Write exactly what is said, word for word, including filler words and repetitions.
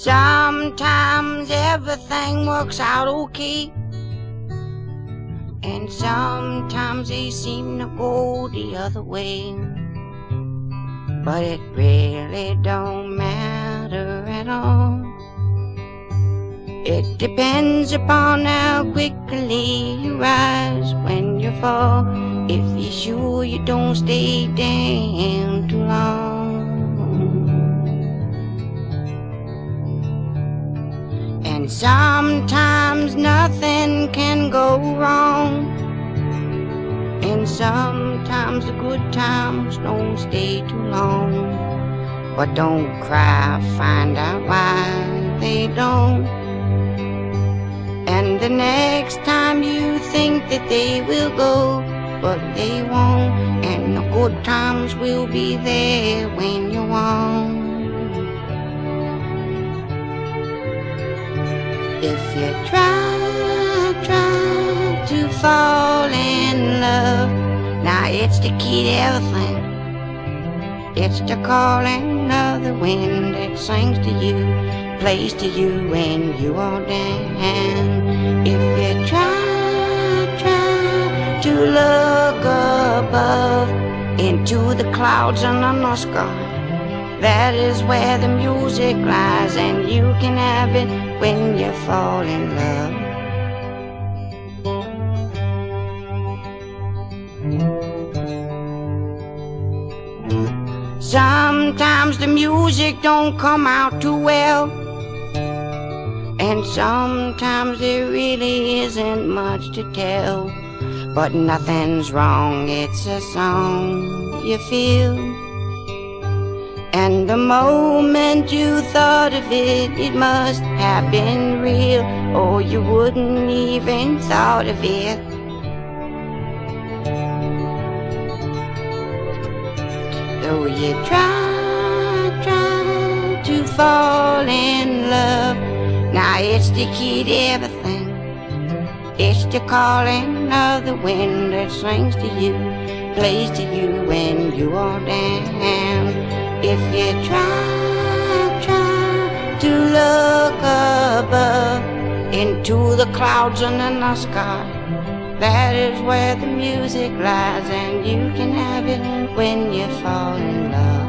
Sometimes everything works out okay, and sometimes they seem to go the other way. But it really don't matter at all. It depends upon how quickly you rise when you fall. If you're sure you don't stay down too long. And sometimes nothing can go wrong, and sometimes the good times don't stay too long. But don't cry, find out why they don't. And the next time you think that they will go, but they won't. And the good times will be there when you want. If you try, try to fall in love, now it's the key to everything. It's the calling of the wind that sings to you, plays to you when you are down. If you try, try to look above into the clouds and the sky, that is where the music lies, and you can have it when you fall in love. Sometimes the music don't come out too well, and sometimes there really isn't much to tell. But nothing's wrong, it's a song you feel. And the moment you thought of it, it must have been real, or you wouldn't even thought of it. Though you try, try to fall in love, now it's the key to everything. It's the calling of the wind that sings to you, plays to you when you are down. If you try, try to look above into the clouds and in the sky, that is where the music lies, and you can have it when you fall in love.